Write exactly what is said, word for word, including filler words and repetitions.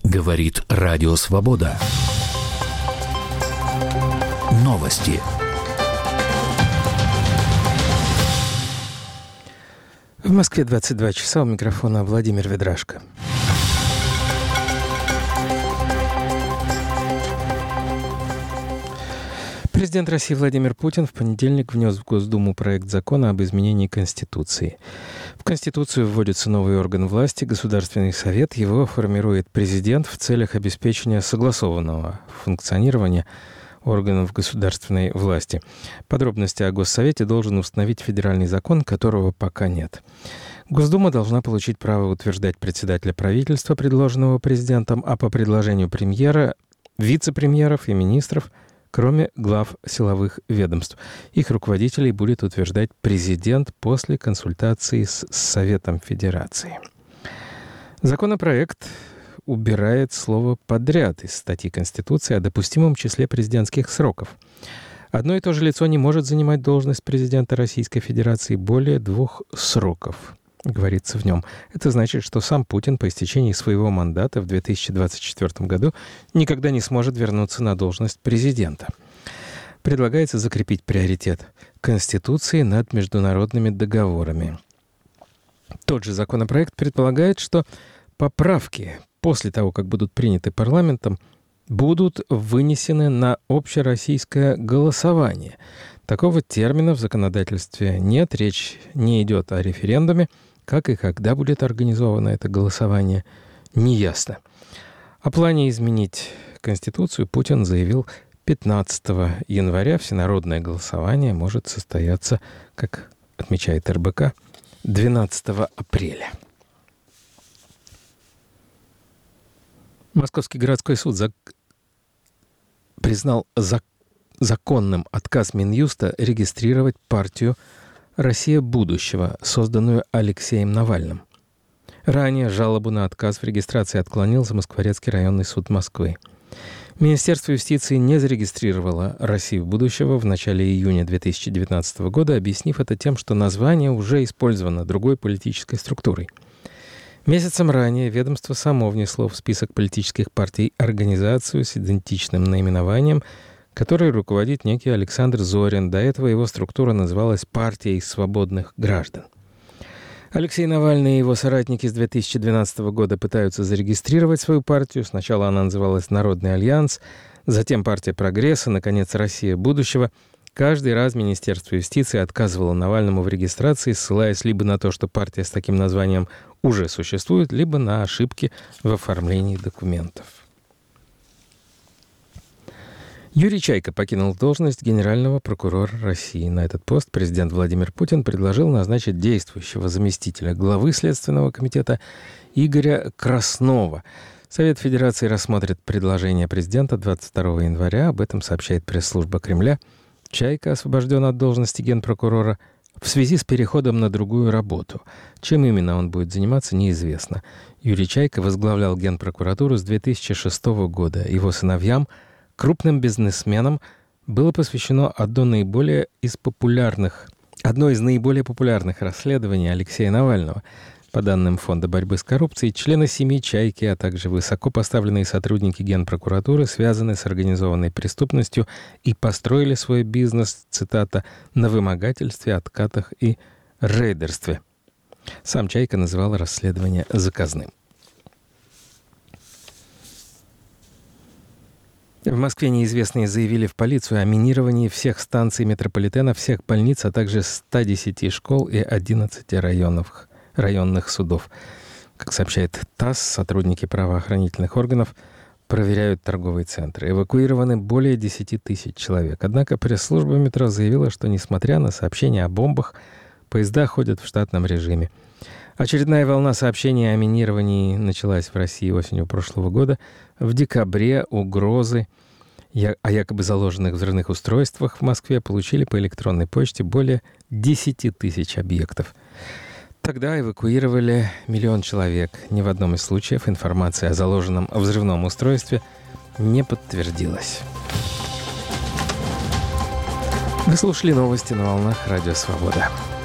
Говорит Радио Свобода. Новости. В Москве двадцать два часа, у микрофона Владимир Ведрашко. Президент России Владимир Путин в понедельник внес в Госдуму проект закона об изменении Конституции. В Конституцию вводится новый орган власти – Государственный совет. Его формирует президент в целях обеспечения согласованного функционирования органов государственной власти. Подробности о Госсовете должен установить федеральный закон, которого пока нет. Госдума должна получить право утверждать председателя правительства, предложенного президентом, а по предложению премьера, вице-премьеров и министров, кроме глав силовых ведомств. Их руководителей будет утверждать президент после консультации с Советом Федерации. Законопроект убирает слово «подряд» из статьи Конституции о допустимом числе президентских сроков. Одно и то же лицо не может занимать должность президента Российской Федерации более двух сроков, говорится в нем. Это значит, что сам Путин по истечении своего мандата в две тысячи двадцать четвёртом году никогда не сможет вернуться на должность президента. Предлагается закрепить приоритет Конституции над международными договорами. Тот же законопроект предполагает, что поправки после того, как будут приняты парламентом, будут вынесены на общероссийское голосование. Такого термина в законодательстве нет, речь не идет о референдуме. Как и когда будет организовано это голосование, неясно. О плане изменить Конституцию Путин заявил пятнадцатого января. Всенародное голосование может состояться, как отмечает эр бэ ка, двенадцатого апреля. Московский городской суд зак... признал зак... законным отказ Минюста регистрировать партию «Россия будущего», созданную Алексеем Навальным. Ранее жалобу на отказ в регистрации отклонил Замоскворецкий районный суд Москвы. Министерство юстиции не зарегистрировало «Россию будущего» в начале июня две тысячи девятнадцатого года, объяснив это тем, что название уже использовано другой политической структурой. Месяцем ранее ведомство само внесло в список политических партий организацию с идентичным наименованием, которой руководит некий Александр Зорин. До этого его структура называлась «Партией свободных граждан». Алексей Навальный и его соратники с две тысячи двенадцатого года пытаются зарегистрировать свою партию. Сначала она называлась «Народный альянс», затем «Партия прогресса», наконец «Россия будущего». Каждый раз Министерство юстиции отказывало Навальному в регистрации, ссылаясь либо на то, что партия с таким названием уже существует, либо на ошибки в оформлении документов. Юрий Чайка покинул должность генерального прокурора России. На этот пост президент Владимир Путин предложил назначить действующего заместителя главы Следственного комитета Игоря Краснова. Совет Федерации рассмотрит предложение президента двадцать второго января. Об этом сообщает пресс-служба Кремля. Чайка освобожден от должности генпрокурора в связи с переходом на другую работу. Чем именно он будет заниматься, неизвестно. Юрий Чайка возглавлял Генпрокуратуру с две тысячи шестого года. Его сыновьям, крупным бизнесменам, было посвящено одно, наиболее из популярных, одно из наиболее популярных расследований Алексея Навального. По данным Фонда борьбы с коррупцией, члены семьи Чайки, а также высокопоставленные сотрудники Генпрокуратуры связаны с организованной преступностью и построили свой бизнес, цитата, «на вымогательстве, откатах и рейдерстве». Сам Чайка называл расследование заказным. В Москве неизвестные заявили в полицию о минировании всех станций метрополитена, всех больниц, а также ста десяти школ и одиннадцати районов, районных судов. Как сообщает ТАСС, сотрудники правоохранительных органов проверяют торговые центры. Эвакуированы более десяти тысяч человек. Однако пресс-служба метро заявила, что, несмотря на сообщения о бомбах, поезда ходят в штатном режиме. Очередная волна сообщений о минировании началась в России осенью прошлого года. В декабре угрозы о якобы заложенных взрывных устройствах в Москве получили по электронной почте более десяти тысяч объектов. Тогда эвакуировали миллион человек. Ни в одном из случаев информация о заложенном взрывном устройстве не подтвердилась. Вы слушали новости на волнах Радио Свобода.